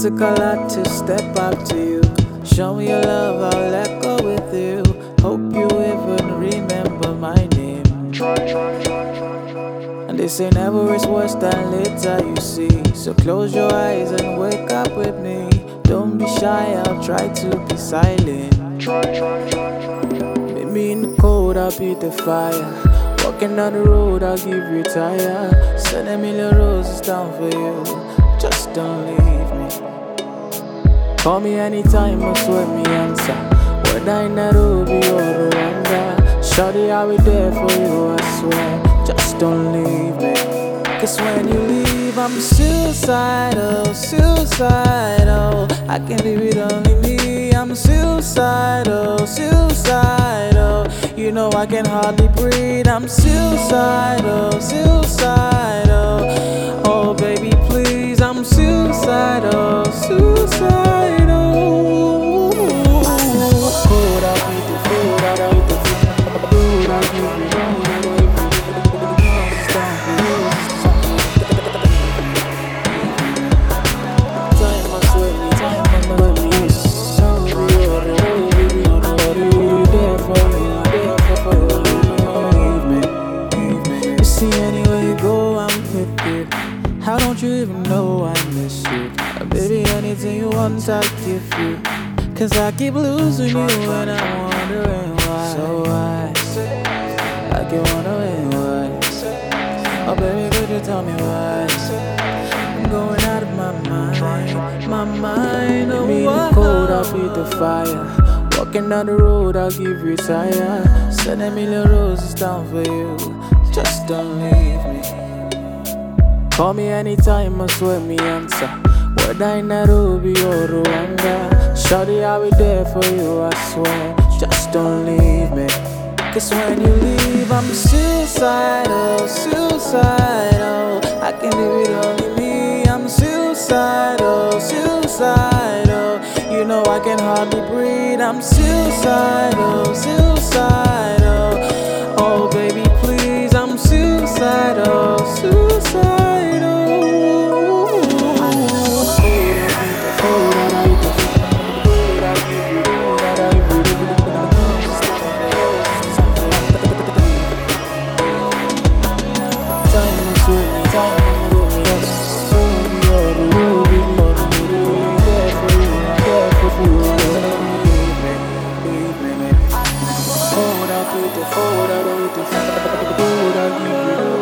took a lot to step up to you. Show me your love, I'll let go with you. Hope you even remember my name. And they say never is worse than later, you see. So close your eyes and wake up with me. Don't be shy, I'll try to be silent. Meet me in the cold, I'll beat the fire. Walking down the road, I'll give you tire. Send a million roses down for you. Just don't leave me. Call me anytime, I swear me answer. Whether in Nairobi or Rwanda, shawty, I'll be there for you, I swear. Just don't leave me. Cause when you leave, I'm suicidal, suicidal. I can't be with only me. I'm suicidal, suicidal. You know I can hardly breathe. I'm suicidal, suicidal. Oh baby, please, I'm suicidal, suicidal. Food, I'll eat the food, I'll eat the food, I'll give you how don't you even know I miss you? Baby, anything you want, I'll give you. Cause I keep losing you and I'm wondering why. So why? I keep wondering why. Oh baby, could you tell me why? I'm going out of my mind, my mind. Oh, me in the cold, I'll beat the fire. Walking down the road, I'll give you tire. Send a million roses down for you. Just don't leave me. Call me anytime, I swear me answer. Whether in Nairobi or Rwanda, shawty, I'll be there for you, I swear. Just don't leave me. Cause when you leave, I'm suicidal, suicidal. I can't live with only me. I'm suicidal, suicidal. You know I can hardly breathe. I'm suicidal, suicidal. Oh baby, please, I'm suicidal, suicidal. Fold, I'll give you